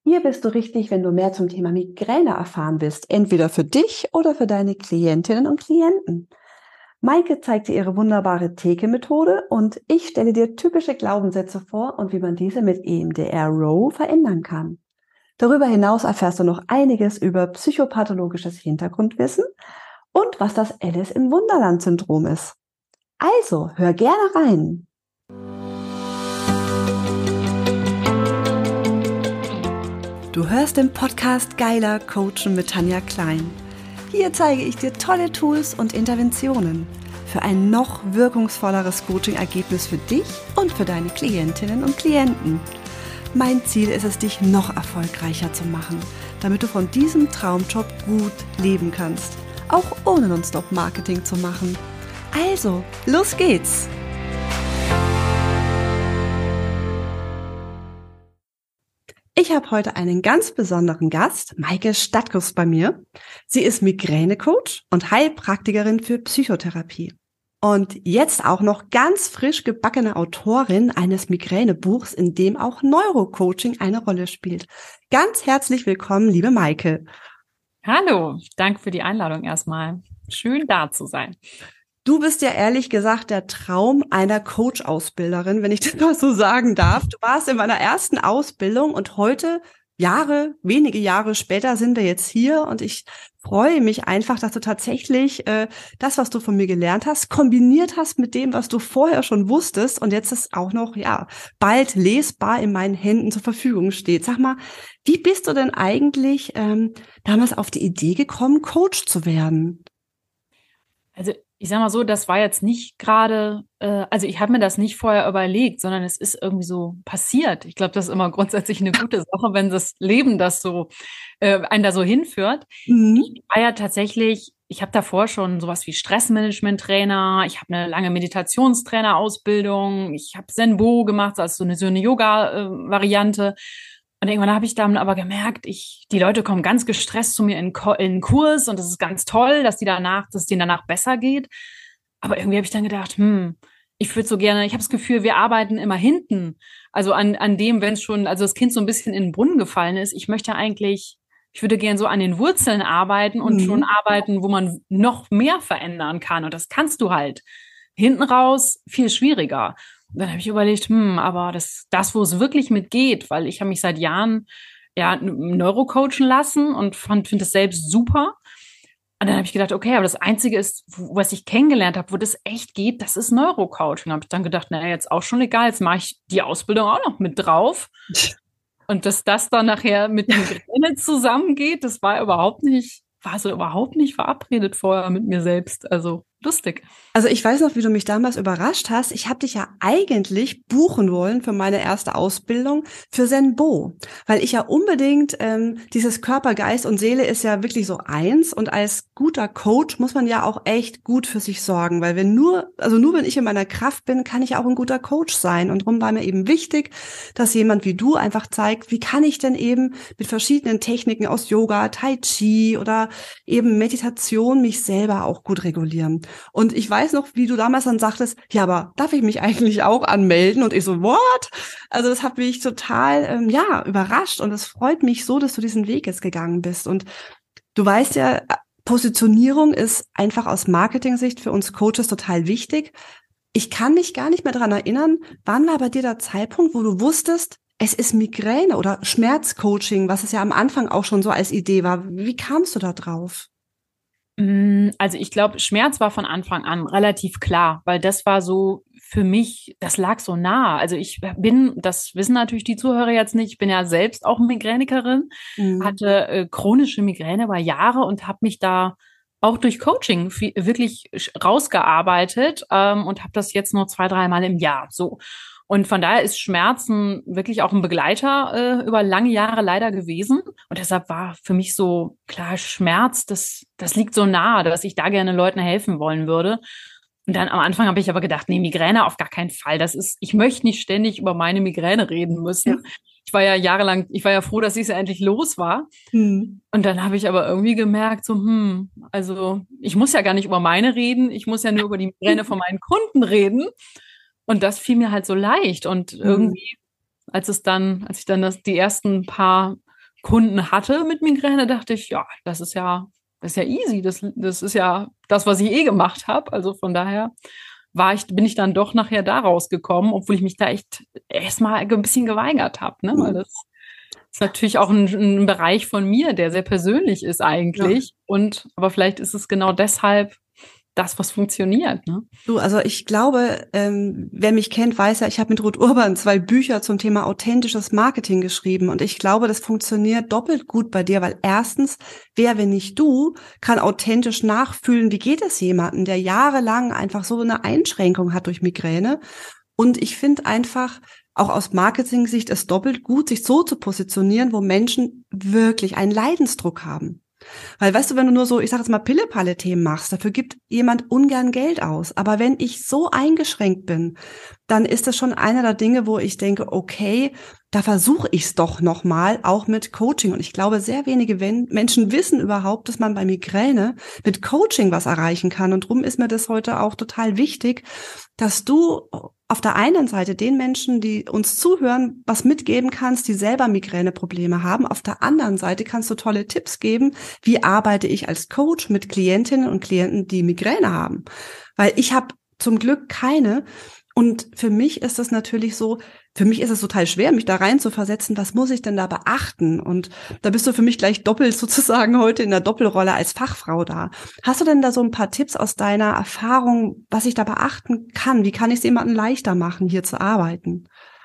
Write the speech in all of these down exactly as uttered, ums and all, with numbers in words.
Hier bist du richtig, wenn du mehr zum Thema Migräne erfahren willst, entweder für dich oder für deine Klientinnen und Klienten. Maike zeigt dir ihre wunderbare Theke-Methode und ich stelle dir typische Glaubenssätze vor und wie man diese mit E M D R Row verändern kann. Darüber hinaus erfährst du noch einiges über psychopathologisches Hintergrundwissen und was das Alice im Wunderland-Syndrom ist. Also, hör gerne rein! Du hörst den Podcast Geiler Coachen mit Tanja Klein. Hier zeige ich dir tolle Tools und Interventionen für ein noch wirkungsvolleres Coaching-Ergebnis für dich und für deine Klientinnen und Klienten. Mein Ziel ist es, dich noch erfolgreicher zu machen, damit du von diesem Traumjob gut leben kannst, auch ohne Nonstop-Marketing zu machen. Also, los geht's! Ich habe heute einen ganz besonderen Gast, Maike Stadkus, bei mir. Sie ist Migränecoach und Heilpraktikerin für Psychotherapie. Und jetzt auch noch ganz frisch gebackene Autorin eines Migränebuchs, in dem auch Neurocoaching eine Rolle spielt. Ganz herzlich willkommen, liebe Maike. Hallo, danke für die Einladung erstmal. Schön, da zu sein. Du bist ja ehrlich gesagt der Traum einer Coach-Ausbilderin, wenn ich das mal so sagen darf. Du warst in meiner ersten Ausbildung und heute, Jahre, wenige Jahre später, sind wir jetzt hier und ich freue mich einfach, dass du tatsächlich äh, das, was du von mir gelernt hast, kombiniert hast mit dem, was du vorher schon wusstest und jetzt ist auch noch, ja, bald lesbar in meinen Händen zur Verfügung steht. Sag mal, wie bist du denn eigentlich ähm, damals auf die Idee gekommen, Coach zu werden? Also ich sag mal so, das war jetzt nicht gerade, äh, also ich habe mir das nicht vorher überlegt, sondern es ist irgendwie so passiert. Ich glaube, das ist immer grundsätzlich eine gute Sache, wenn das Leben das so, äh, einen da so hinführt. Mhm. Ich war ja tatsächlich, ich habe davor schon sowas wie Stressmanagement-Trainer, ich habe eine lange Meditationstrainer-Ausbildung, ich habe Zen-Bo gemacht, also so eine, so eine Yoga-Variante. Und irgendwann habe ich dann aber gemerkt, ich, die Leute kommen ganz gestresst zu mir in, Ko- in den Kurs und das ist ganz toll, dass die danach, dass es denen danach besser geht. Aber irgendwie habe ich dann gedacht, hm, ich würde so gerne, ich habe das Gefühl, wir arbeiten immer hinten. Also an, an dem, wenn es schon, also das Kind so ein bisschen in den Brunnen gefallen ist. Ich möchte eigentlich, ich würde gerne so an den Wurzeln arbeiten und Mhm. schon arbeiten, wo man noch mehr verändern kann. Und das kannst du halt hinten raus viel schwieriger. Und dann habe ich überlegt, hm, aber das, das, wo es wirklich mitgeht, weil ich habe mich seit Jahren ja neurocoachen lassen und fand, finde es selbst super. Und dann habe ich gedacht, okay, aber das Einzige ist, wo, was ich kennengelernt habe, wo das echt geht, das ist Neurocoaching. Habe ich dann gedacht, naja, jetzt auch schon egal, jetzt mache ich die Ausbildung auch noch mit drauf. Und dass das dann nachher mit Migräne zusammengeht, das war überhaupt nicht, war so überhaupt nicht verabredet vorher mit mir selbst. Also lustig. Also ich weiß noch, wie du mich damals überrascht hast. Ich habe dich ja eigentlich buchen wollen für meine erste Ausbildung für Zen-Bo, weil ich ja unbedingt, ähm, dieses Körper, Geist und Seele ist ja wirklich so eins und als guter Coach muss man ja auch echt gut für sich sorgen, weil wenn nur, also nur wenn ich in meiner Kraft bin, kann ich auch ein guter Coach sein und darum war mir eben wichtig, dass jemand wie du einfach zeigt, wie kann ich denn eben mit verschiedenen Techniken aus Yoga, Tai Chi oder eben Meditation mich selber auch gut regulieren. Und ich weiß noch, wie du damals dann sagtest, ja, aber darf ich mich eigentlich auch anmelden? Und ich so, what? Also das hat mich total, ähm, ja, überrascht und es freut mich so, dass du diesen Weg jetzt gegangen bist. Und du weißt ja, Positionierung ist einfach aus Marketing-Sicht für uns Coaches total wichtig. Ich kann mich gar nicht mehr daran erinnern, wann war bei dir der Zeitpunkt, wo du wusstest, es ist Migräne oder Schmerzcoaching, was es ja am Anfang auch schon so als Idee war. Wie kamst du da drauf? Also ich glaube, Schmerz war von Anfang an relativ klar, weil das war so für mich, das lag so nah. Also ich bin, das wissen natürlich die Zuhörer jetzt nicht, ich bin ja selbst auch Migränikerin, Mhm. hatte äh, chronische Migräne über Jahre und habe mich da auch durch Coaching viel, wirklich rausgearbeitet ähm, und habe das jetzt nur zwei, dreimal im Jahr so. Und von daher ist Schmerzen wirklich auch ein Begleiter äh, über lange Jahre leider gewesen. Und deshalb war für mich so klar, Schmerz, das, das liegt so nahe, dass ich da gerne Leuten helfen wollen würde. Und dann am Anfang habe ich aber gedacht, nee, Migräne auf gar keinen Fall. Das ist, ich möchte nicht ständig über meine Migräne reden müssen. Ja. Ich war ja jahrelang, ich war ja froh, dass ich ja endlich los war. Mhm. Und dann habe ich aber irgendwie gemerkt, so, hm, also ich muss ja gar nicht über meine reden, ich muss ja nur über die Migräne von meinen Kunden reden. Und das fiel mir halt so leicht. Und irgendwie, als es dann, als ich dann das, die ersten paar Kunden hatte mit Migräne, dachte ich, ja, das ist ja, das ist ja easy. Das, das ist ja das, was ich eh gemacht habe. Also von daher war ich, bin ich dann doch nachher da rausgekommen, obwohl ich mich da echt erstmal ein bisschen geweigert habe, ne? Weil das ist natürlich auch ein, ein Bereich von mir, der sehr persönlich ist eigentlich. Ja. Und aber vielleicht ist es genau deshalb das, was funktioniert, ne? Du, also ich glaube, ähm, wer mich kennt, weiß ja, ich habe mit Ruth Urban zwei Bücher zum Thema authentisches Marketing geschrieben und ich glaube, das funktioniert doppelt gut bei dir, weil erstens, wer, wenn nicht du, kann authentisch nachfühlen, wie geht es jemandem, der jahrelang einfach so eine Einschränkung hat durch Migräne. Und ich finde einfach, auch aus Marketing-Sicht ist doppelt gut, sich so zu positionieren, wo Menschen wirklich einen Leidensdruck haben. Weil, weißt du, wenn du nur so, ich sag jetzt mal, Pille-Palle-Themen machst, dafür gibt jemand ungern Geld aus. Aber wenn ich so eingeschränkt bin, dann ist das schon einer der Dinge, wo ich denke, okay, da versuche ich es doch nochmal, auch mit Coaching. Und ich glaube, sehr wenige Menschen wissen überhaupt, dass man bei Migräne mit Coaching was erreichen kann. Und darum ist mir das heute auch total wichtig, dass du auf der einen Seite den Menschen, die uns zuhören, was mitgeben kannst, die selber Migräneprobleme haben. Auf der anderen Seite kannst du tolle Tipps geben, wie arbeite ich als Coach mit Klientinnen und Klienten, die Migräne haben. Weil ich habe zum Glück keine. Und für mich ist das natürlich so, für mich ist es total schwer, mich da rein zu versetzen, was muss ich denn da beachten? Und da bist du für mich gleich doppelt sozusagen heute in der Doppelrolle als Fachfrau da. Hast du denn da so ein paar Tipps aus deiner Erfahrung, was ich da beachten kann? Wie kann ich es jemandem leichter machen, hier zu arbeiten?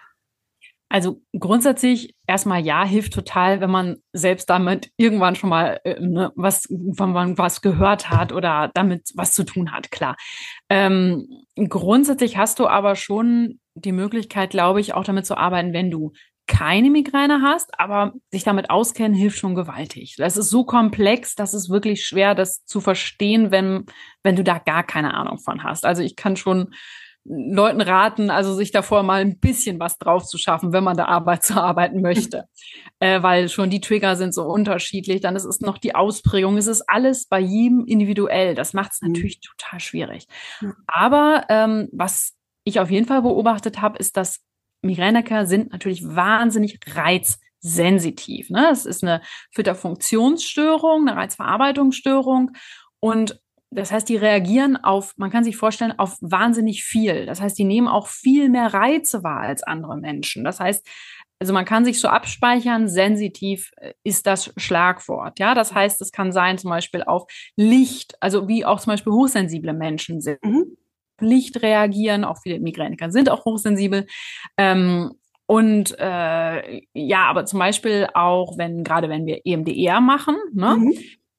Also grundsätzlich erstmal ja, hilft total, wenn man selbst damit irgendwann schon mal äh, ne, was, wenn man was gehört hat oder damit was zu tun hat, klar. Ähm, grundsätzlich hast du aber schon die Möglichkeit, glaube ich, auch damit zu arbeiten, wenn du keine Migräne hast, aber sich damit auskennen hilft schon gewaltig. Das ist so komplex, das ist wirklich schwer, das zu verstehen, wenn, wenn du da gar keine Ahnung von hast. Also ich kann schon Leuten raten, also sich davor mal ein bisschen was drauf zu schaffen, wenn man da Arbeit zu arbeiten möchte. äh, weil schon die Trigger sind so unterschiedlich, dann ist es noch die Ausprägung, es ist alles bei jedem individuell. Das macht es mhm. natürlich total schwierig. Mhm. Aber ähm, was ich auf jeden Fall beobachtet habe, ist, dass Migräniker sind natürlich wahnsinnig reizsensitiv. Ne? Es ist eine Filterfunktionsstörung, eine Reizverarbeitungsstörung und das heißt, die reagieren auf, man kann sich vorstellen, auf wahnsinnig viel. Das heißt, die nehmen auch viel mehr Reize wahr als andere Menschen. Das heißt, also man kann sich so abspeichern, sensitiv ist das Schlagwort. Ja, das heißt, es kann sein zum Beispiel auf Licht, also wie auch zum Beispiel hochsensible Menschen sind. Mhm. Licht reagieren, auch viele Migräniker sind auch hochsensibel. Ähm, und äh, ja, aber zum Beispiel auch, wenn gerade wenn wir E M D R machen, ne? Mhm.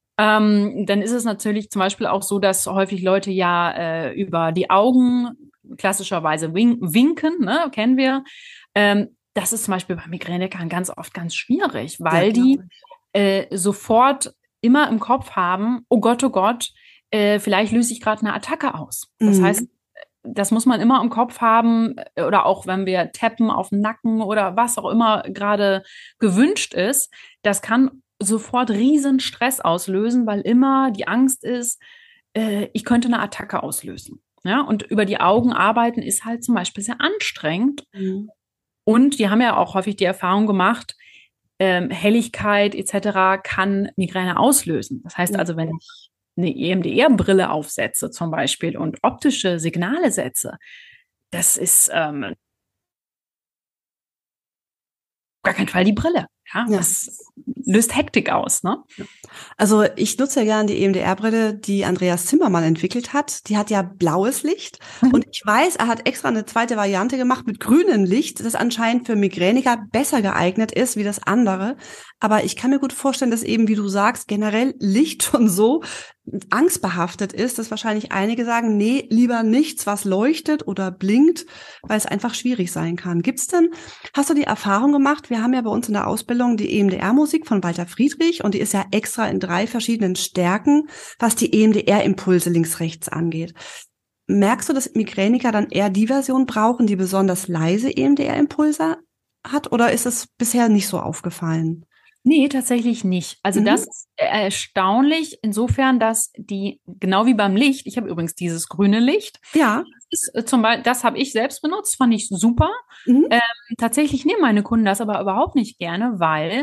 Ähm, dann ist es natürlich zum Beispiel auch so, dass häufig Leute ja äh, über die Augen klassischerweise wink winken, ne, kennen wir. Ähm, das ist zum Beispiel bei Migränikern ganz oft ganz schwierig, weil ja, die äh, sofort immer im Kopf haben, oh Gott, oh Gott, äh, vielleicht löse ich gerade eine Attacke aus. Das mhm. heißt, das muss man immer im Kopf haben oder auch wenn wir tappen auf den Nacken oder was auch immer gerade gewünscht ist, das kann sofort riesen Stress auslösen, weil immer die Angst ist, äh, ich könnte eine Attacke auslösen. Ja, und über die Augen arbeiten ist halt zum Beispiel sehr anstrengend. Mhm. Und die haben ja auch häufig die Erfahrung gemacht, ähm, Helligkeit et cetera kann Migräne auslösen. Das heißt also, wenn ich eine E M D R-Brille aufsetze zum Beispiel und optische Signale setze, das ist ähm, gar keinen Fall die Brille. Ja, ja. Das löst Hektik aus, ne? Also ich nutze ja gerne die E M D R-Brille, die Andreas Zimmermann entwickelt hat. Die hat ja blaues Licht. Mhm. Und ich weiß, er hat extra eine zweite Variante gemacht mit grünem Licht, das anscheinend für Migräniker besser geeignet ist wie das andere. Aber ich kann mir gut vorstellen, dass eben, wie du sagst, generell Licht schon so angstbehaftet ist, dass wahrscheinlich einige sagen, nee, lieber nichts, was leuchtet oder blinkt, weil es einfach schwierig sein kann. Gibt's denn, hast du die Erfahrung gemacht, wir haben ja bei uns in der Ausbildung die E M D R-Musik von Walter Friedrich und die ist ja extra in drei verschiedenen Stärken, was die E M D R-Impulse links-rechts angeht. Merkst du, dass Migräniker dann eher die Version brauchen, die besonders leise E M D R-Impulse hat, oder ist es bisher nicht so aufgefallen? Nee, tatsächlich nicht. Also mhm. das ist erstaunlich insofern, dass die, genau wie beim Licht, ich habe übrigens dieses grüne Licht. Ja. Das, ist zum Beispiel, das habe ich selbst benutzt, fand ich super. Mhm. Ähm, tatsächlich nehmen meine Kunden das aber überhaupt nicht gerne, weil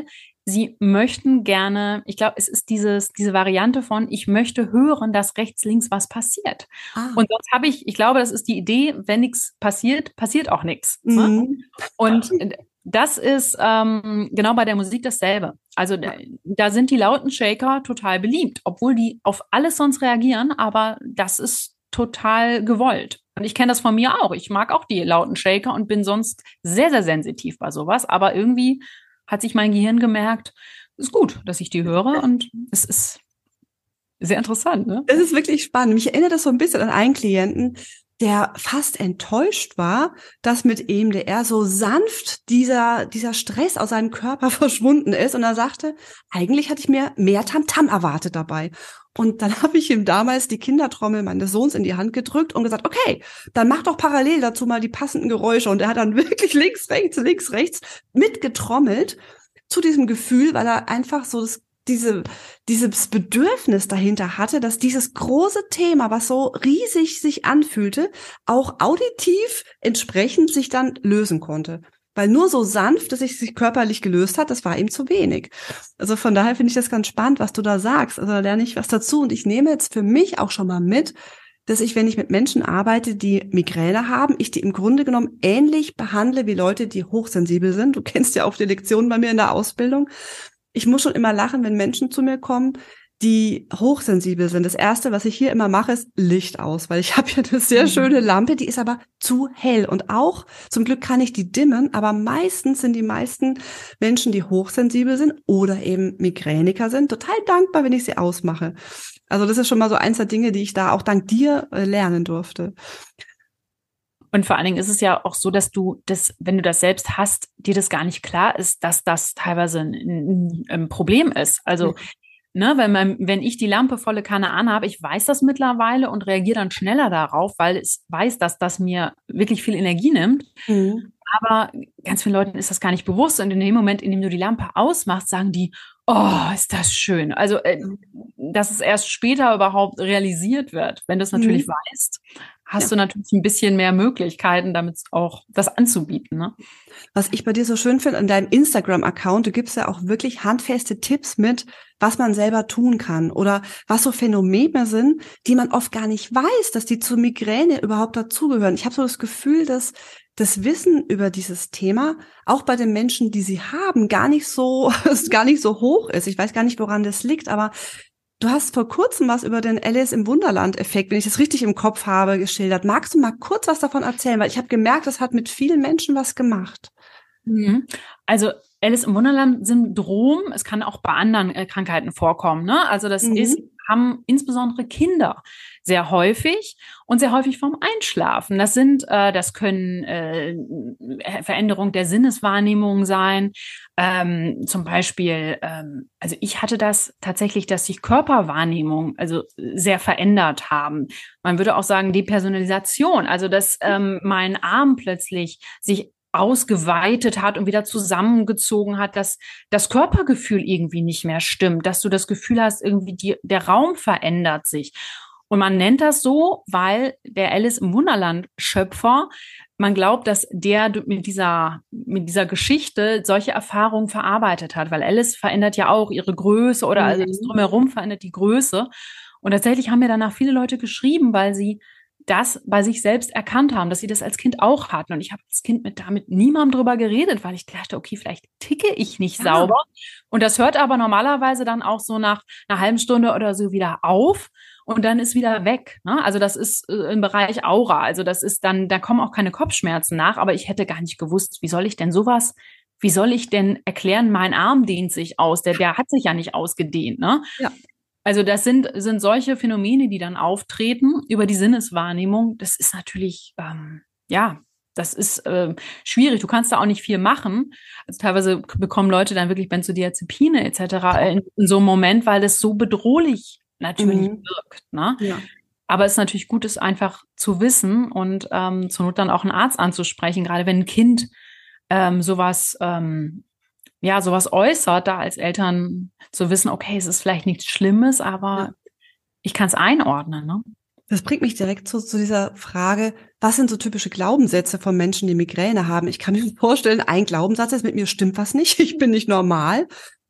sie möchten gerne, ich glaube, es ist dieses, diese Variante von, ich möchte hören, dass rechts, links was passiert. Ah. Und sonst habe ich, ich glaube, das ist die Idee, wenn nichts passiert, passiert auch nichts. Ne? Mhm. Und das ist ähm, genau bei der Musik dasselbe. Also da, da sind die lauten Shaker total beliebt, obwohl die auf alles sonst reagieren, aber das ist total gewollt. Und ich kenne das von mir auch. Ich mag auch die lauten Shaker und bin sonst sehr, sehr sensitiv bei sowas. Aber irgendwie hat sich mein Gehirn gemerkt, ist gut, dass ich die höre und es ist sehr interessant. Ne? Es ist wirklich spannend. Mich erinnert das so ein bisschen an einen Klienten, der fast enttäuscht war, dass mit E M D R so sanft dieser, dieser Stress aus seinem Körper verschwunden ist. Und er sagte, eigentlich hatte ich mir mehr Tamtam erwartet dabei. Und dann habe ich ihm damals die Kindertrommel meines Sohns in die Hand gedrückt und gesagt, okay, dann mach doch parallel dazu mal die passenden Geräusche. Und er hat dann wirklich links, rechts, links, rechts mitgetrommelt zu diesem Gefühl, weil er einfach so das diese, dieses Bedürfnis dahinter hatte, dass dieses große Thema, was so riesig sich anfühlte, auch auditiv entsprechend sich dann lösen konnte. Weil nur so sanft, dass es sich körperlich gelöst hat, das war ihm zu wenig. Also von daher finde ich das ganz spannend, was du da sagst. Also da lerne ich was dazu und ich nehme jetzt für mich auch schon mal mit, dass ich, wenn ich mit Menschen arbeite, die Migräne haben, ich die im Grunde genommen ähnlich behandle wie Leute, die hochsensibel sind. Du kennst ja auch die Lektionen bei mir in der Ausbildung. Ich muss schon immer lachen, wenn Menschen zu mir kommen, die hochsensibel sind. Das Erste, was ich hier immer mache, ist Licht aus, weil ich habe hier eine sehr schöne Lampe, die ist aber zu hell. Und auch, zum Glück kann ich die dimmen, aber meistens sind die meisten Menschen, die hochsensibel sind oder eben Migräniker sind, total dankbar, wenn ich sie ausmache. Also das ist schon mal so eins der Dinge, die ich da auch dank dir äh, lernen durfte. Und vor allen Dingen ist es ja auch so, dass du das, wenn du das selbst hast, dir das gar nicht klar ist, dass das teilweise ein, ein, ein Problem ist. Also, mhm. ne, wenn man, wenn ich die Lampe volle Kanne anhabe, ich weiß das mittlerweile und reagiere dann schneller darauf, weil ich weiß, dass das mir wirklich viel Energie nimmt. Mhm. Aber ganz vielen Leuten ist das gar nicht bewusst. Und in dem Moment, in dem du die Lampe ausmachst, sagen die, oh, ist das schön. Also, äh, dass es erst später überhaupt realisiert wird. Wenn du es natürlich mhm. weißt, hast ja. du natürlich ein bisschen mehr Möglichkeiten, damit auch das anzubieten. Ne? Was ich bei dir so schön finde, an deinem Instagram-Account, du gibst ja auch wirklich handfeste Tipps mit, was man selber tun kann oder was so Phänomene sind, die man oft gar nicht weiß, dass die zur Migräne überhaupt dazugehören. Ich habe so das Gefühl, dass das Wissen über dieses Thema auch bei den Menschen, die sie haben, gar nicht so, gar nicht so hoch ist. Ich weiß gar nicht, woran das liegt, aber du hast vor kurzem was über den Alice im Wunderland-Effekt, wenn ich das richtig im Kopf habe, geschildert. Magst du mal kurz was davon erzählen? Weil ich habe gemerkt, das hat mit vielen Menschen was gemacht. Mhm. Also Alice im Wunderland-Syndrom, es kann auch bei anderen äh, Krankheiten vorkommen. Ne? Also das mhm. ist, haben insbesondere Kinder sehr häufig und sehr häufig vorm Einschlafen. Das sind, äh, das können äh, Veränderungen der Sinneswahrnehmung sein. Ähm, zum Beispiel, ähm, also ich hatte das tatsächlich, dass sich Körperwahrnehmung also sehr verändert haben. Man würde auch sagen Depersonalisation, also dass ähm, mein Arm plötzlich sich ausgeweitet hat und wieder zusammengezogen hat, dass das Körpergefühl irgendwie nicht mehr stimmt, dass du das Gefühl hast, irgendwie die, der Raum verändert sich. Und man nennt das so, weil der Alice im Wunderland Schöpfer, man glaubt, dass der mit dieser, mit dieser Geschichte solche Erfahrungen verarbeitet hat, weil Alice verändert ja auch ihre Größe oder mhm. alles drumherum verändert die Größe. Und tatsächlich haben mir danach viele Leute geschrieben, weil sie das bei sich selbst erkannt haben, dass sie das als Kind auch hatten. Und ich habe als Kind mit damit niemandem drüber geredet, weil ich dachte, okay, vielleicht ticke ich nicht ja. sauber. Und das hört aber normalerweise dann auch so nach einer halben Stunde oder so wieder auf und dann ist wieder weg. Ne? Also das ist äh, im Bereich Aura. Also das ist dann, da kommen auch keine Kopfschmerzen nach, aber ich hätte gar nicht gewusst, wie soll ich denn sowas, wie soll ich denn erklären, mein Arm dehnt sich aus, der, der hat sich ja nicht ausgedehnt, ne? Ja. Also das sind sind solche Phänomene, die dann auftreten über die Sinneswahrnehmung. Das ist natürlich, ähm, ja, das ist äh, schwierig. Du kannst da auch nicht viel machen. Also teilweise bekommen Leute dann wirklich Benzodiazepine et cetera in, in so einem Moment, weil das so bedrohlich natürlich mhm. wirkt. Ne? Ja. Aber es ist natürlich gut, es einfach zu wissen und ähm, zur Not dann auch einen Arzt anzusprechen, gerade wenn ein Kind ähm, sowas ähm, ja, sowas äußert, da als Eltern zu wissen, okay, es ist vielleicht nichts Schlimmes, aber ja. ich kann es einordnen. Ne? Das bringt mich direkt zu, zu dieser Frage, was sind so typische Glaubenssätze von Menschen, die Migräne haben? Ich kann mir vorstellen, ein Glaubenssatz ist, mit mir stimmt was nicht, ich bin nicht normal.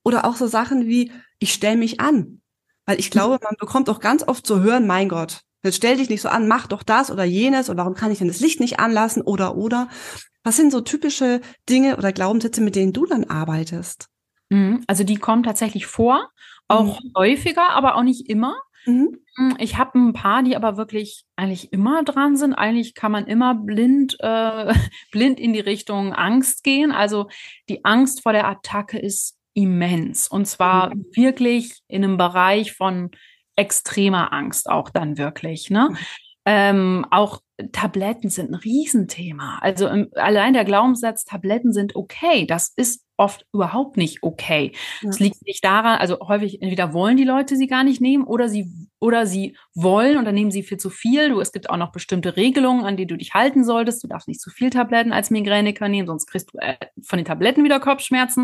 Oder auch so Sachen wie, ich stelle mich an. Weil ich glaube, man bekommt auch ganz oft zu hören, mein Gott, jetzt stell dich nicht so an, mach doch das oder jenes und warum kann ich denn das Licht nicht anlassen oder, oder. Was sind so typische Dinge oder Glaubenssätze, mit denen du dann arbeitest? Also die kommen tatsächlich vor, auch mhm. häufiger, aber auch nicht immer. Mhm. Ich habe ein paar, die aber wirklich eigentlich immer dran sind. Eigentlich kann man immer blind, äh, blind in die Richtung Angst gehen. Also die Angst vor der Attacke ist immens. Und zwar mhm. wirklich in einem Bereich von extremer Angst auch dann wirklich, ne? Mhm. Ähm, auch Tabletten sind ein Riesenthema. Also ähm, allein der Glaubenssatz, Tabletten sind okay, das ist oft überhaupt nicht okay. Es ja. liegt nicht daran, also häufig entweder wollen die Leute sie gar nicht nehmen oder sie oder sie wollen und dann nehmen sie viel zu viel. Du, es gibt auch noch bestimmte Regelungen, an die du dich halten solltest. Du darfst nicht zu viel Tabletten als Migräniker nehmen, sonst kriegst du äh, von den Tabletten wieder Kopfschmerzen.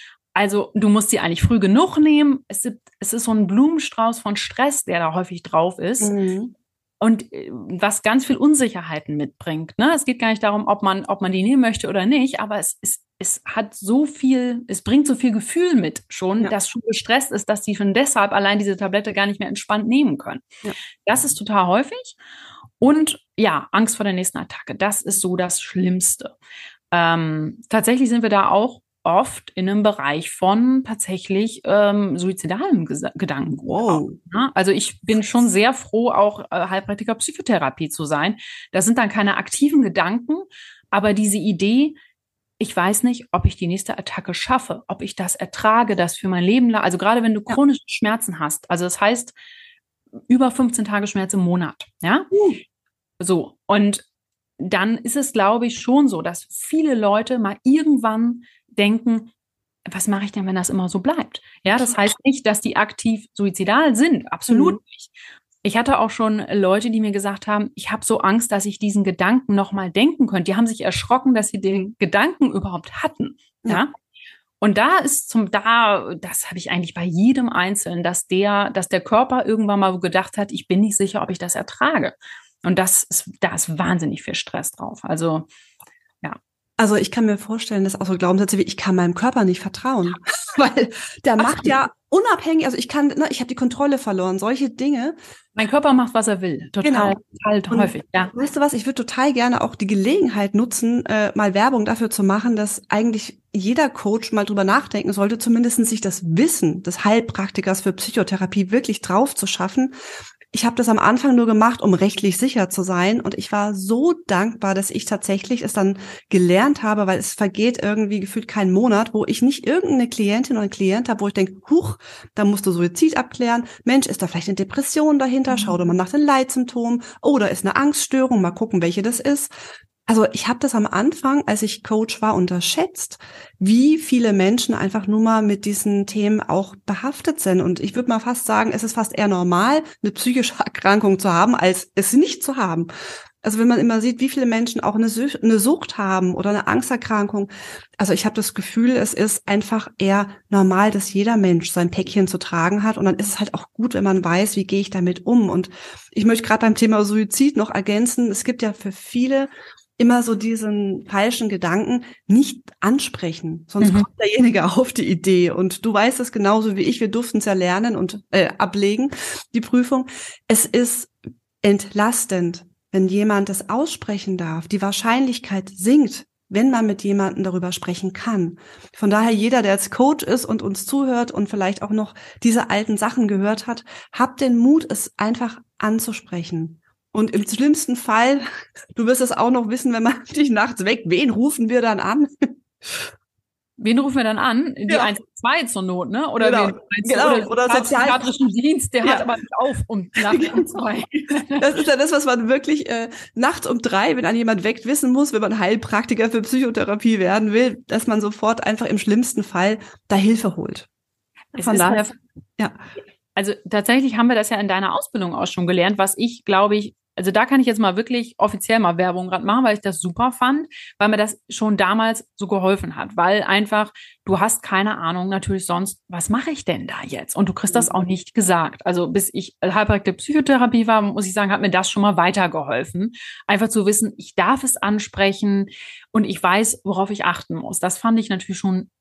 Also du musst sie eigentlich früh genug nehmen. Es ist, es ist so ein Blumenstrauß von Stress, der da häufig drauf ist. Mhm. Und was ganz viel Unsicherheiten mitbringt. Ne? Es geht gar nicht darum, ob man, ob man die nehmen möchte oder nicht, aber es, es, es hat so viel, es bringt so viel Gefühl mit schon, ja. dass schon gestresst ist, dass die schon deshalb allein diese Tablette gar nicht mehr entspannt nehmen können. Ja. Das ist total häufig. Und ja, Angst vor der nächsten Attacke, das ist so das Schlimmste. Ähm, tatsächlich sind wir da auch oft in einem Bereich von tatsächlich ähm, suizidalen Ges- Gedanken. Wow. Ja, also ich bin schon sehr froh, auch äh, Heilpraktiker Psychotherapie zu sein. Das sind dann keine aktiven Gedanken, aber diese Idee, ich weiß nicht, ob ich die nächste Attacke schaffe, ob ich das ertrage, das für mein Leben lang, also gerade wenn du ja. chronische Schmerzen hast, also das heißt über fünfzehn Tage Schmerz im Monat, ja, uh. so, und dann ist es, glaube ich, schon so, dass viele Leute mal irgendwann denken, was mache ich denn, wenn das immer so bleibt? Ja, das heißt nicht, dass die aktiv suizidal sind, absolut mhm. nicht. Ich hatte auch schon Leute, die mir gesagt haben, ich habe so Angst, dass ich diesen Gedanken nochmal denken könnte. Die haben sich erschrocken, dass sie den Gedanken überhaupt hatten. Ja. ja? Und da ist zum, da, das habe ich eigentlich bei jedem Einzelnen, dass der, dass der Körper irgendwann mal gedacht hat, ich bin nicht sicher, ob ich das ertrage. Und das ist, da ist wahnsinnig viel Stress drauf. Also, ja. Also ich kann mir vorstellen, dass auch so Glaubenssätze wie, ich kann meinem Körper nicht vertrauen. Weil der Ach, macht ja unabhängig, also ich kann, ne, ich habe die Kontrolle verloren, solche Dinge. Mein Körper macht, was er will. Total, genau. total häufig, ja. Weißt du was, ich würde total gerne auch die Gelegenheit nutzen, äh, mal Werbung dafür zu machen, dass eigentlich jeder Coach mal drüber nachdenken sollte, zumindest sich das Wissen des Heilpraktikers für Psychotherapie wirklich drauf zu schaffen. Ich habe das am Anfang nur gemacht, um rechtlich sicher zu sein. Und ich war so dankbar, dass ich tatsächlich es dann gelernt habe, weil es vergeht irgendwie gefühlt kein Monat, wo ich nicht irgendeine Klientin oder einen Klient habe, wo ich denke, huch, da musst du Suizid abklären. Mensch, ist da vielleicht eine Depression dahinter? Schau doch mal nach den Leitsymptomen. Oh, da ist eine Angststörung. Mal gucken, welche das ist. Also ich habe das am Anfang, als ich Coach war, unterschätzt, wie viele Menschen einfach nur mal mit diesen Themen auch behaftet sind. Und ich würde mal fast sagen, es ist fast eher normal, eine psychische Erkrankung zu haben, als es nicht zu haben. Also wenn man immer sieht, wie viele Menschen auch eine, Sucht, eine Sucht haben oder eine Angsterkrankung. Also ich habe das Gefühl, es ist einfach eher normal, dass jeder Mensch sein Päckchen zu tragen hat. Und dann ist es halt auch gut, wenn man weiß, wie gehe ich damit um. Und ich möchte gerade beim Thema Suizid noch ergänzen, es gibt ja für viele immer so diesen falschen Gedanken nicht ansprechen, sonst mhm. kommt derjenige auf die Idee. Und du weißt es genauso wie ich, wir durften es ja lernen und äh, ablegen, die Prüfung. Es ist entlastend, wenn jemand das aussprechen darf. Die Wahrscheinlichkeit sinkt, wenn man mit jemandem darüber sprechen kann. Von daher, jeder, der jetzt Coach ist und uns zuhört und vielleicht auch noch diese alten Sachen gehört hat, habt den Mut, es einfach anzusprechen. Und im schlimmsten Fall, du wirst es auch noch wissen, wenn man dich nachts weckt, wen rufen wir dann an? Wen rufen wir dann an? Die ja. eins zwei zur Not, ne? Oder genau. wen, genau. oder, oder sozialpsychiatrischen Dienst, der ja. hat aber nicht auf um nachts genau. um zwei. Das ist ja das, was man wirklich äh, nachts um drei, wenn an jemand weckt, wissen muss, wenn man Heilpraktiker für Psychotherapie werden will, dass man sofort einfach im schlimmsten Fall da Hilfe holt. Es Von daher, ja. Also tatsächlich haben wir das ja in deiner Ausbildung auch schon gelernt, was ich, glaube ich, also da kann ich jetzt mal wirklich offiziell mal Werbung gerade machen, weil ich das super fand, weil mir das schon damals so geholfen hat, weil einfach, du hast keine Ahnung natürlich sonst, was mache ich denn da jetzt? Und du kriegst das auch nicht gesagt. Also bis ich Heilpraktiker Psychotherapie war, muss ich sagen, hat mir das schon mal weitergeholfen. Einfach zu wissen, ich darf es ansprechen und ich weiß, worauf ich achten muss. Das fand ich natürlich schon echt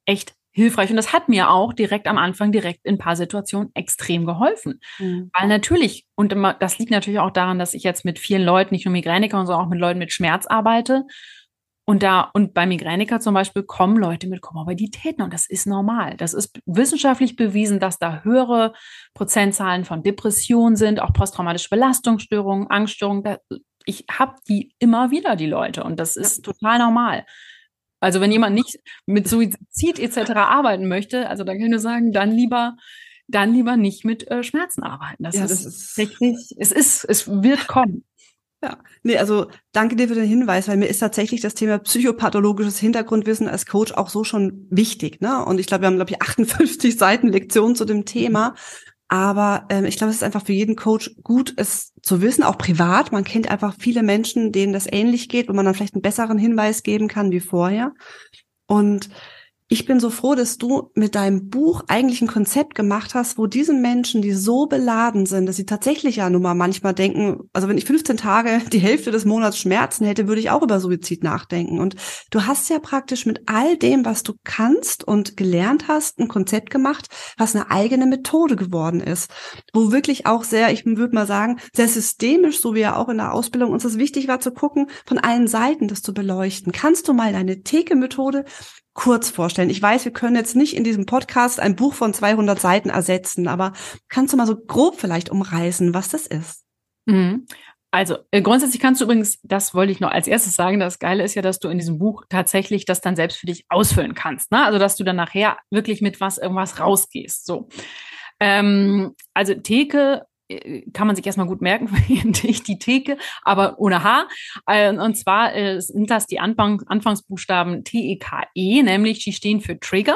hilfreich. Und das hat mir auch direkt am Anfang, direkt in ein paar Situationen extrem geholfen. Mhm. Weil natürlich, und immer, das liegt natürlich auch daran, dass ich jetzt mit vielen Leuten, nicht nur Migräniker, sondern auch mit Leuten mit Schmerz arbeite. Und da, und bei Migräniker zum Beispiel kommen Leute mit Komorbiditäten und das ist normal. Das ist wissenschaftlich bewiesen, dass da höhere Prozentzahlen von Depressionen sind, auch posttraumatische Belastungsstörungen, Angststörungen. Da, ich habe die immer wieder, die Leute, und das ist total normal. Also wenn jemand nicht mit Suizid et cetera arbeiten möchte, also dann kann ich nur sagen, dann lieber, dann lieber nicht mit äh, Schmerzen arbeiten. Das, ja, ist, das ist richtig. Es ist, es wird kommen. Ja, nee, also danke dir für den Hinweis, weil mir ist tatsächlich das Thema psychopathologisches Hintergrundwissen als Coach auch so schon wichtig, ne? Und ich glaube, wir haben, glaube ich, achtundfünfzig Seiten Lektionen zu dem Thema. Aber ähm, ich glaube, es ist einfach für jeden Coach gut, es zu wissen, auch privat. Man kennt einfach viele Menschen, denen das ähnlich geht, wo man dann vielleicht einen besseren Hinweis geben kann wie vorher. Und ich bin so froh, dass du mit deinem Buch eigentlich ein Konzept gemacht hast, wo diesen Menschen, die so beladen sind, dass sie tatsächlich ja nun mal manchmal denken, also wenn ich fünfzehn Tage die Hälfte des Monats Schmerzen hätte, würde ich auch über Suizid nachdenken. Und du hast ja praktisch mit all dem, was du kannst und gelernt hast, ein Konzept gemacht, was eine eigene Methode geworden ist, wo wirklich auch sehr, ich würde mal sagen, sehr systemisch, so wie ja auch in der Ausbildung uns das wichtig war zu gucken, von allen Seiten das zu beleuchten. Kannst du mal deine Theke-Methode kurz vorstellen? Ich weiß, wir können jetzt nicht in diesem Podcast ein Buch von zweihundert Seiten ersetzen, aber kannst du mal so grob vielleicht umreißen, was das ist? Mhm. Also äh, grundsätzlich kannst du übrigens, das wollte ich noch als erstes sagen, das Geile ist ja, dass du in diesem Buch tatsächlich das dann selbst für dich ausfüllen kannst, ne? Also dass du dann nachher wirklich mit was irgendwas rausgehst. So, ähm, also Theke kann man sich erstmal gut merken, die Theke, aber ohne H. Und zwar sind das die Anfang, Anfangsbuchstaben T E K E, nämlich die stehen für Trigger.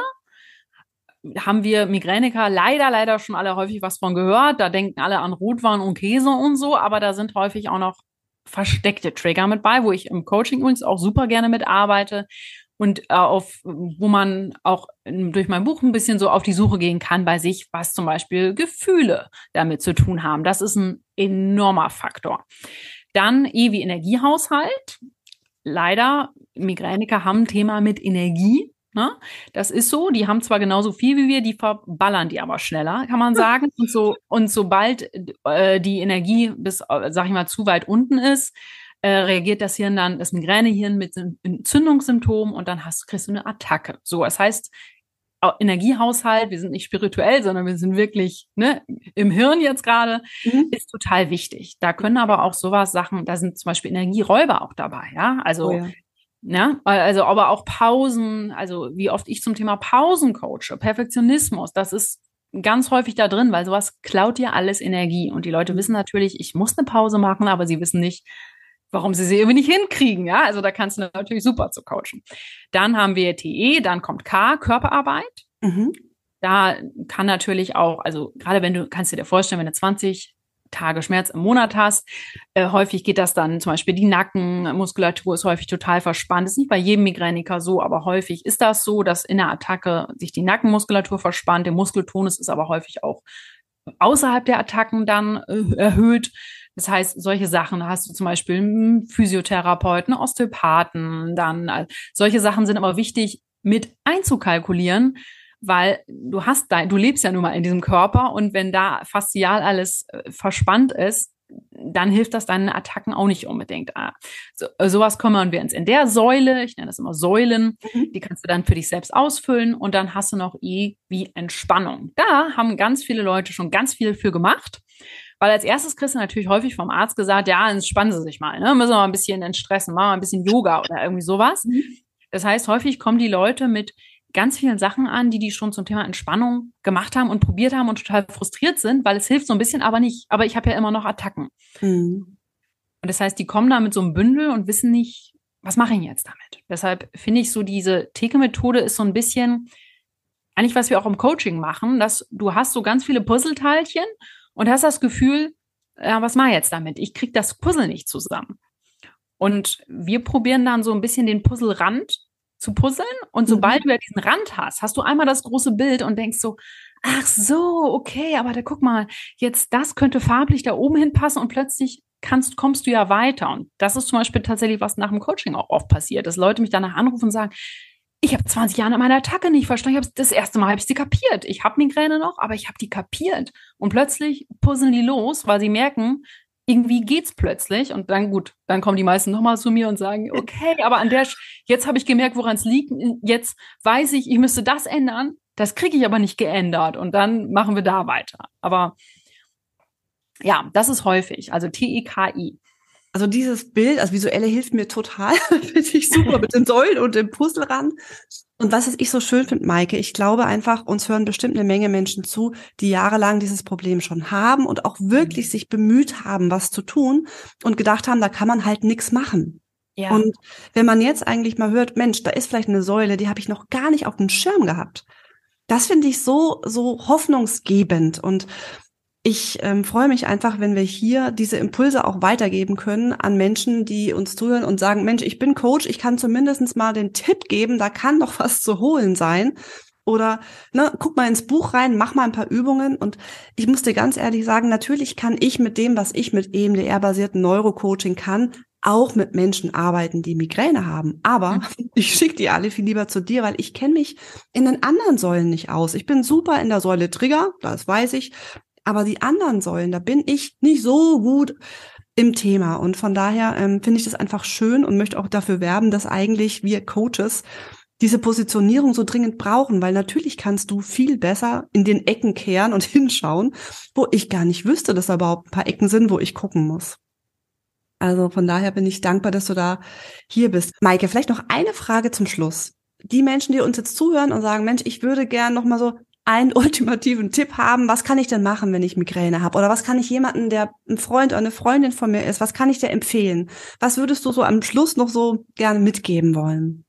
Haben wir Migräniker leider, leider schon alle häufig was von gehört. Da denken alle an Rotwein und Käse und so, aber da sind häufig auch noch versteckte Trigger mit bei, wo ich im Coaching übrigens auch super gerne mitarbeite. Und äh, auf, wo man auch durch mein Buch ein bisschen so auf die Suche gehen kann bei sich, was zum Beispiel Gefühle damit zu tun haben. Das ist ein enormer Faktor. Dann E wie Energiehaushalt. Leider, Migräniker haben ein Thema mit Energie. Ne? Das ist so. Die haben zwar genauso viel wie wir, die verballern die aber schneller, kann man sagen. Und so, und sobald äh, die Energie bis, äh, sag ich mal, zu weit unten ist, Äh, reagiert das Hirn dann, das Migränehirn mit Entzündungssymptomen und dann hast, kriegst du eine Attacke. So, das heißt, Energiehaushalt, wir sind nicht spirituell, sondern wir sind wirklich ne, im Hirn jetzt gerade, mhm. ist total wichtig. Da können aber auch sowas Sachen, da sind zum Beispiel Energieräuber auch dabei, ja, also, oh ja. Ja, also aber auch Pausen, also wie oft ich zum Thema Pausen coache, Perfektionismus, das ist ganz häufig da drin, weil sowas klaut dir alles Energie und die Leute wissen natürlich, ich muss eine Pause machen, aber sie wissen nicht, warum sie sie irgendwie nicht hinkriegen, ja, also da kannst du natürlich super zu coachen. Dann haben wir T E, dann kommt K, Körperarbeit. Mhm. Da kann natürlich auch, also gerade wenn du, kannst du dir vorstellen, wenn du zwanzig Tage Schmerz im Monat hast, äh, häufig geht das dann zum Beispiel die Nackenmuskulatur ist häufig total verspannt. Das ist nicht bei jedem Migräniker so, aber häufig ist das so, dass in der Attacke sich die Nackenmuskulatur verspannt, der Muskeltonus ist aber häufig auch außerhalb der Attacken dann äh, erhöht. Das heißt, solche Sachen, da hast du zum Beispiel einen Physiotherapeuten, Osteopathen, dann äh, solche Sachen sind aber wichtig mit einzukalkulieren, weil du hast da, du lebst ja nun mal in diesem Körper und wenn da faszial alles äh, verspannt ist, dann hilft das deinen Attacken auch nicht unbedingt. Ah, so, äh, sowas kümmern wir uns in der Säule, ich nenne das immer Säulen, mhm. die kannst du dann für dich selbst ausfüllen und dann hast du noch E wie Entspannung. Da haben ganz viele Leute schon ganz viel für gemacht. Weil als erstes kriegst du natürlich häufig vom Arzt gesagt, ja, entspannen Sie sich mal, ne? Müssen wir mal ein bisschen entstressen, machen wir ein bisschen Yoga oder irgendwie sowas. Mhm. Das heißt, häufig kommen die Leute mit ganz vielen Sachen an, die die schon zum Thema Entspannung gemacht haben und probiert haben und total frustriert sind, weil es hilft so ein bisschen, aber nicht. Aber ich habe ja immer noch Attacken. Mhm. Und das heißt, die kommen da mit so einem Bündel und wissen nicht, was mache ich jetzt damit? Deshalb finde ich so, diese Theke-Methode ist so ein bisschen, eigentlich was wir auch im Coaching machen, dass du hast so ganz viele Puzzleteilchen und hast das Gefühl, ja, was mache ich jetzt damit? Ich kriege das Puzzle nicht zusammen. Und wir probieren dann so ein bisschen den Puzzlerand zu puzzeln. Und sobald mhm. du ja diesen Rand hast, hast du einmal das große Bild und denkst so, ach so, okay, aber da guck mal, jetzt das könnte farblich da oben hinpassen und plötzlich kannst, kommst du ja weiter. Und das ist zum Beispiel tatsächlich, was nach dem Coaching auch oft passiert, dass Leute mich danach anrufen und sagen, ich habe zwanzig Jahre meine Attacke nicht verstanden. Ich das erste Mal habe ich sie kapiert. Ich habe Migräne noch, aber ich habe die kapiert. Und plötzlich puzzeln die los, weil sie merken, irgendwie geht's plötzlich. Und dann gut, dann kommen die meisten nochmal zu mir und sagen, okay, aber an der, jetzt habe ich gemerkt, woran es liegt. Jetzt weiß ich, ich müsste das ändern. Das kriege ich aber nicht geändert. Und dann machen wir da weiter. Aber ja, das ist häufig. Also T E K I. Also dieses Bild, also visuelle hilft mir total, finde ich super, mit den Säulen und dem Puzzle ran. Und was ich so schön finde, Maike, ich glaube einfach, uns hören bestimmt eine Menge Menschen zu, die jahrelang dieses Problem schon haben und auch wirklich sich bemüht haben, was zu tun und gedacht haben, da kann man halt nichts machen. Ja. Und wenn man jetzt eigentlich mal hört, Mensch, da ist vielleicht eine Säule, die habe ich noch gar nicht auf dem Schirm gehabt. Das finde ich so, so hoffnungsgebend. Und ich ähm, freue mich einfach, wenn wir hier diese Impulse auch weitergeben können an Menschen, die uns zuhören und sagen, Mensch, ich bin Coach, ich kann zumindest mal den Tipp geben, da kann doch was zu holen sein. Oder ne, guck mal ins Buch rein, mach mal ein paar Übungen. Und ich muss dir ganz ehrlich sagen, natürlich kann ich mit dem, was ich mit E M D R-basierten Neurocoaching kann, auch mit Menschen arbeiten, die Migräne haben. Aber mhm. ich schicke die alle viel lieber zu dir, weil ich kenne mich in den anderen Säulen nicht aus. Ich bin super in der Säule Trigger, das weiß ich. Aber die anderen Säulen, da bin ich nicht so gut im Thema. Und von daher ähm, finde ich das einfach schön und möchte auch dafür werben, dass eigentlich wir Coaches diese Positionierung so dringend brauchen, weil natürlich kannst du viel besser in den Ecken kehren und hinschauen, wo ich gar nicht wüsste, dass da überhaupt ein paar Ecken sind, wo ich gucken muss. Also von daher bin ich dankbar, dass du da hier bist. Maike, vielleicht noch eine Frage zum Schluss. Die Menschen, die uns jetzt zuhören und sagen, Mensch, ich würde gern noch mal so einen ultimativen Tipp haben, was kann ich denn machen, wenn ich Migräne habe? Oder was kann ich jemanden, der ein Freund oder eine Freundin von mir ist, was kann ich dir empfehlen? Was würdest du so am Schluss noch so gerne mitgeben wollen?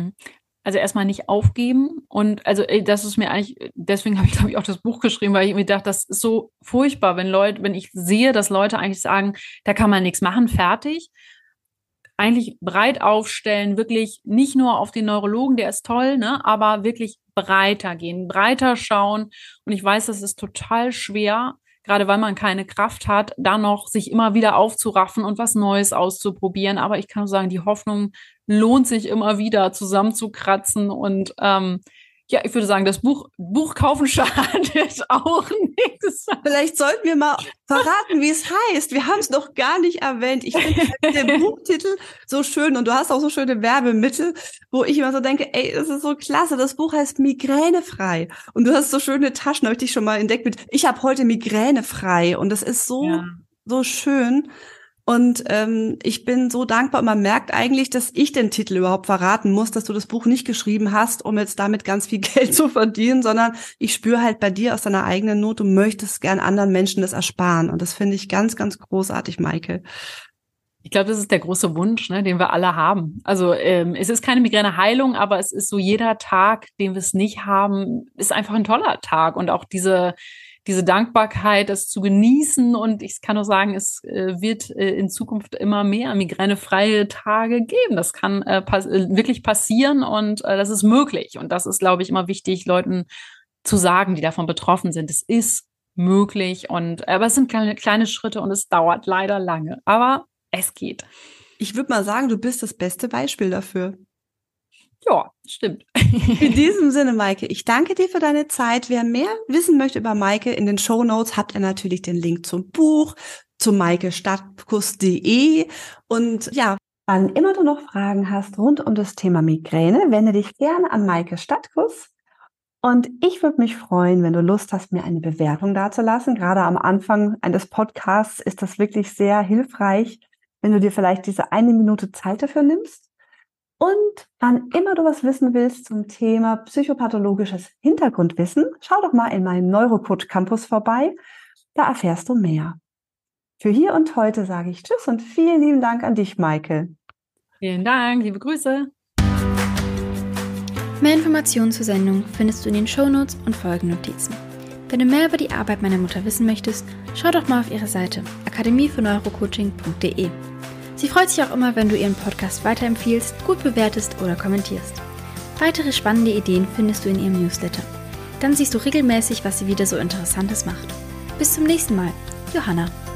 Also erstmal nicht aufgeben. Und also das ist mir eigentlich, deswegen habe ich, glaube ich, auch das Buch geschrieben, weil ich mir dachte, das ist so furchtbar, wenn Leute, wenn ich sehe, dass Leute eigentlich sagen, da kann man nichts machen, fertig. Eigentlich breit aufstellen, wirklich nicht nur auf den Neurologen, der ist toll, ne, aber wirklich breiter gehen, breiter schauen. Und ich weiß, das ist total schwer, gerade weil man keine Kraft hat, da noch sich immer wieder aufzuraffen und was Neues auszuprobieren. Aber ich kann nur sagen, die Hoffnung lohnt sich immer wieder zusammenzukratzen. Und ähm, ja, ich würde sagen, das Buch Buch kaufen schadet auch nichts. Vielleicht sollten wir mal verraten, wie es heißt. Wir haben es noch gar nicht erwähnt. Ich finde den Buchtitel so schön und du hast auch so schöne Werbemittel, wo ich immer so denke, ey, das ist so klasse. Das Buch heißt Migränefrei und du hast so schöne Taschen, habe ich dich schon mal entdeckt mit, ich habe heute Migränefrei und das ist so, ja. so schön. Und ähm, ich bin so dankbar und man merkt eigentlich, dass ich den Titel überhaupt verraten muss, dass du das Buch nicht geschrieben hast, um jetzt damit ganz viel Geld zu verdienen, sondern ich spüre halt bei dir aus deiner eigenen Not, du möchtest gern anderen Menschen das ersparen. Und das finde ich ganz, ganz großartig, Maike. Ich glaube, das ist der große Wunsch, ne, den wir alle haben. Also ähm, es ist keine Migräneheilung, aber es ist so, jeder Tag, den wir es nicht haben, ist einfach ein toller Tag. Und auch diese diese Dankbarkeit, das zu genießen. Und ich kann nur sagen, es äh, wird äh, in Zukunft immer mehr migränefreie Tage geben. Das kann äh, pass- äh, wirklich passieren und äh, das ist möglich. Und das ist, glaube ich, immer wichtig, Leuten zu sagen, die davon betroffen sind. Es ist möglich und aber es sind kleine, kleine Schritte und es dauert leider lange. Aber es geht. Ich würde mal sagen, du bist das beste Beispiel dafür. Ja, stimmt. In diesem Sinne, Maike, ich danke dir für deine Zeit. Wer mehr wissen möchte über Maike, in den Shownotes habt ihr natürlich den Link zum Buch, zu maike stadtkuss punkt de. Und ja, wann immer du noch Fragen hast rund um das Thema Migräne, wende dich gerne an Maike Stadtkuss. Und ich würde mich freuen, wenn du Lust hast, mir eine Bewertung dazulassen. Gerade am Anfang eines Podcasts ist das wirklich sehr hilfreich, wenn du dir vielleicht diese eine Minute Zeit dafür nimmst. Und wann immer du was wissen willst zum Thema psychopathologisches Hintergrundwissen, schau doch mal in meinem Neurocoach Campus vorbei. Da erfährst du mehr. Für hier und heute sage ich Tschüss und vielen lieben Dank an dich, Maike. Vielen Dank, liebe Grüße. Mehr Informationen zur Sendung findest du in den Shownotes und Folgennotizen. Wenn du mehr über die Arbeit meiner Mutter wissen möchtest, schau doch mal auf ihre Seite akademie für neurocoaching punkt de. Sie freut sich auch immer, wenn du ihren Podcast weiterempfiehlst, gut bewertest oder kommentierst. Weitere spannende Ideen findest du in ihrem Newsletter. Dann siehst du regelmäßig, was sie wieder so Interessantes macht. Bis zum nächsten Mal. Johanna.